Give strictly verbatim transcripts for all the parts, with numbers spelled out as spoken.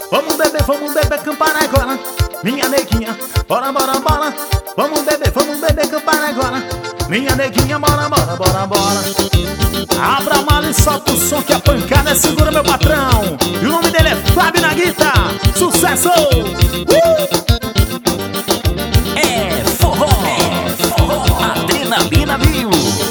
Vamos beber, vamos beber Campari agora, minha neguinha, bora, bora, bora. Vamos beber, vamos beber Campari agora, minha neguinha, bora, bora, bora, bora. Abra a mala e solta o som que a pancada segura, meu patrão. E o nome dele é Fábio na guitarra. Sucesso! Uh! É forró, é forró, adrenalina mil.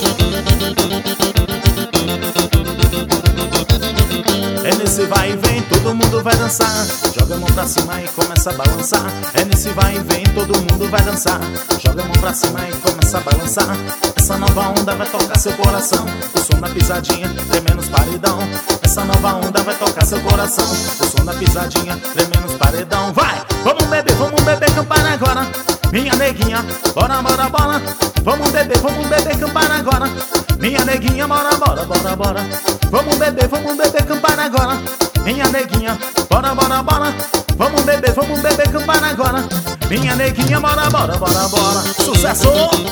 É nesse vai e vem, todo mundo vai dançar. Joga a mão pra cima e começa a balançar. É nesse vai e vem, todo mundo vai dançar. Joga a mão pra cima e começa a balançar. Essa nova onda vai tocar seu coração. O som da pisadinha, tremendo os paredão. Essa nova onda vai tocar seu coração. O som da pisadinha, tremendo os paredão. Vai! Vamos beber, vamos beber Campari agora, minha neguinha, bora, bora, bora. Vamos beber, vamos beber Campari agora, minha neguinha, bora, bora, bora, bora. Vamos beber, vamos beber Campari agora, minha neguinha, bora, bora, bora. Vamos beber, vamos beber Campari agora, minha neguinha, bora, bora, bora, bora. Sucesso!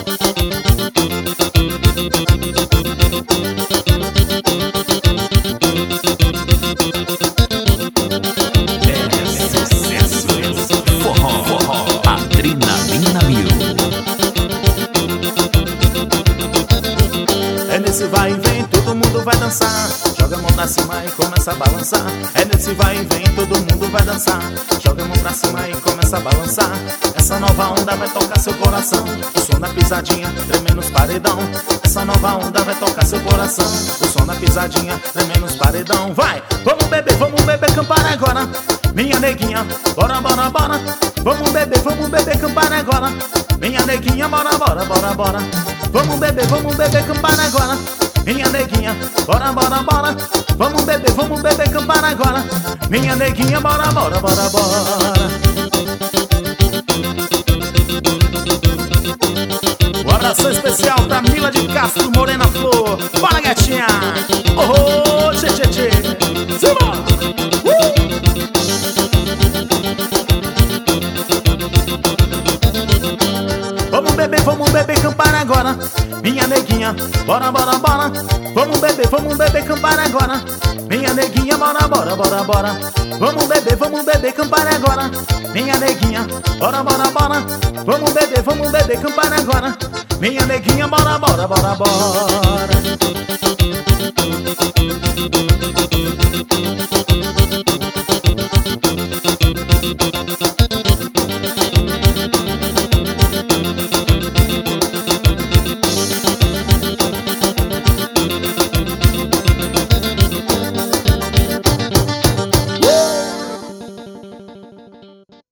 É nesse vai e vem, todo mundo vai dançar. Joga a mão pra cima e começa a balançar. É nesse vai e vem, todo mundo vai dançar. Joga a mão pra cima e começa a balançar. Essa nova onda vai tocar seu coração. O som da pisadinha, tremendo os paredão. Essa nova onda vai tocar seu coração. O som da pisadinha, tremendo os paredão. Vai! Vamos beber, vamos beber Campari agora, minha neguinha, bora, bora, bora. Vamos beber, vamos beber Campari agora, minha neguinha, bora, bora, bora, bora. Vamos beber, vamos beber Campari agora, minha neguinha, bora, bora, bora. Vamos beber, vamos beber Campari agora, minha neguinha, bora, bora, bora, bora. Um abraço especial pra Mila de Castro, Morena Flor. Bora, gatinha! Oh, tchê, tchê, tchê. Simbora! Uh! Vamos beber, vamos beber Campari agora, minha neguinha, bora, bora, bora. Vamos beber, vamos beber Campari agora, minha neguinha, bora, bora, bora, bora. Vamos beber, vamos beber Campari agora, minha neguinha, bora, bora, bora. Vamos beber, vamos beber Campari agora, minha neguinha, bora, bora, bora, bora.